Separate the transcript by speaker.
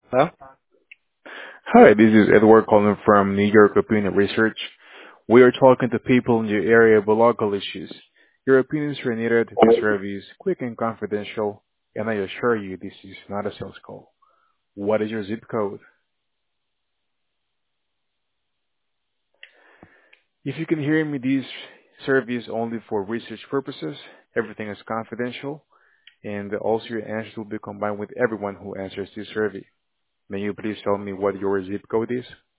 Speaker 1: Hello?
Speaker 2: Hi, this is Edward calling from New York Opinion Research. We are talking to people in your area about local issues. Your opinions are needed. This review is quick and confidential, and I assure you this is not a sales call. What is your zip code? If you can hear me, this survey is only for research purposes. Everything is confidential, and also your answers will be combined with everyone who answers this survey. May you please tell me what your zip code is?